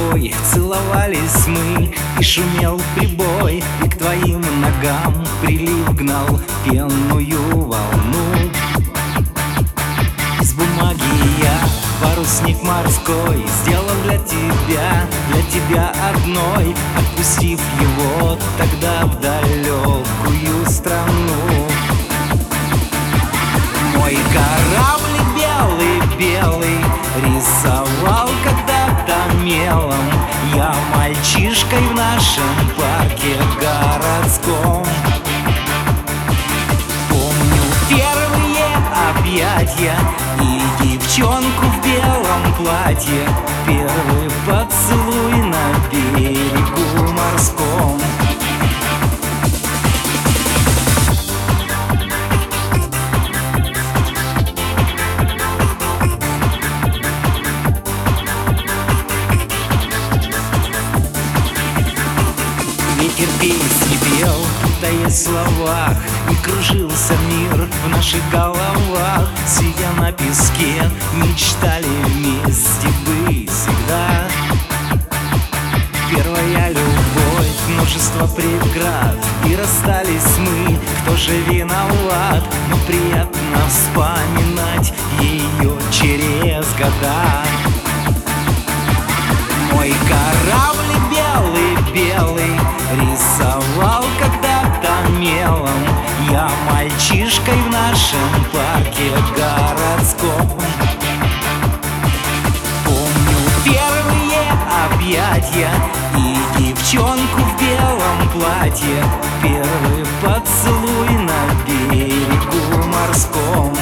тобой целовались мы, и шумел прибой, и к твоим ногам прилив гнал пенную волну. Из бумаги я парусник морской сделал для тебя одной, отпустив его тогда в далекую страну. Мой кораблик белый-белый рисовал когда-то мелом я мальчишкой в нашем парке городском. Помню первые объятия и девчонку в белом платье, первый поцелуй на берегу морском. Ветер песни пел, тая в словах, и кружился мир в наших головах. Сидя на песке, мечтали вместе быть всегда. Первая любовь, множество преград, и расстались мы, кто же виноват? Но приятно вспоминать ее через года. Мой кораблик белый-белый рисовал когда-то мелом я мальчишкой в нашем парке городском. Помню первые объятия и девчонку в белом платье, первый поцелуй на берегу морском.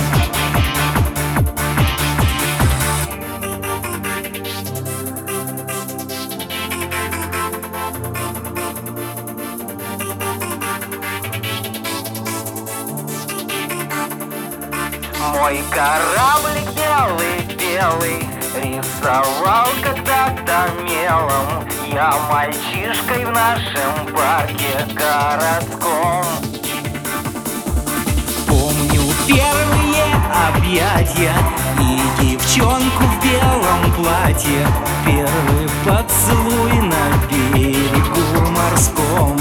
Мой кораблик белый-белый рисовал когда-то мелом я мальчишкой в нашем парке городском. Помню первые объятия и девчонку в белом платье, первый поцелуй на берегу морском.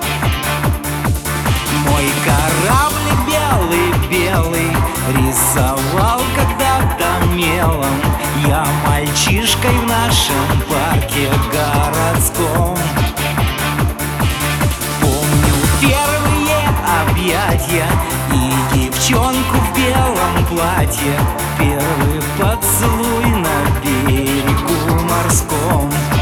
Мой кораблик белый-белый рисовал когда-то мелом я мальчишкой в нашем парке городском. Помню первые объятия и девчонку в белом платье, первый поцелуй на берегу морском.